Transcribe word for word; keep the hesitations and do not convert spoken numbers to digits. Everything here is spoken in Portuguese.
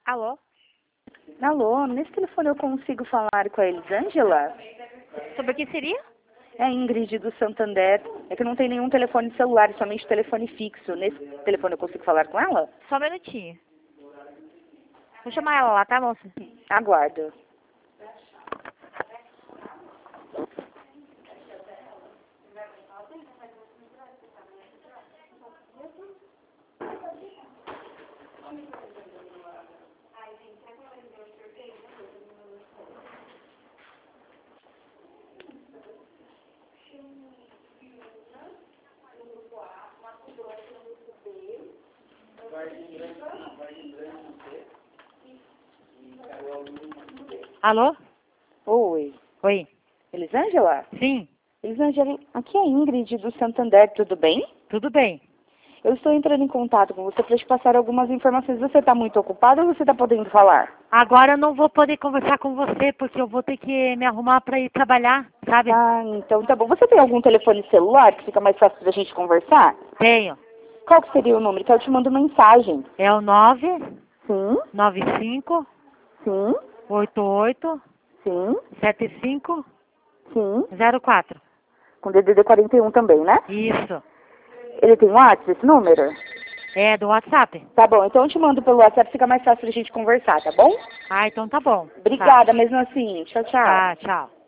Alô? Alô, nesse telefone eu consigo falar com a Elisângela? Sobre o que seria? É a Ingrid do Santander. É que não tem nenhum telefone celular, somente telefone fixo. Nesse telefone eu consigo falar com ela? Só um minutinho. Vou chamar ela lá, tá, moça? Aguardo. Alô? Oi. Oi. Elisângela? Sim, Elisângela, aqui é a Ingrid do Santander, tudo bem? tudo bem. Eu estou entrando em contato com você para te passar algumas informações. Você está muito ocupado ou você está podendo falar? Agora eu não vou poder conversar com você porque eu vou ter que me arrumar pra ir trabalhar, sabe? Ah, então tá bom. Você tem algum telefone celular que fica mais fácil da gente conversar? Tenho. Qual que seria o número? Que eu te mando mensagem. É o nove Sim, nove cinco sim, oito oito sim, sete cinco sim. zero quatro. Com D D D quarenta e um também, né? Isso. Ele tem WhatsApp, esse número? É do WhatsApp. Tá bom, então eu te mando pelo WhatsApp, fica mais fácil da gente conversar, tá bom? Ah, então tá bom. Tá. Obrigada, mesmo assim. Tchau, tchau. Tá, tchau.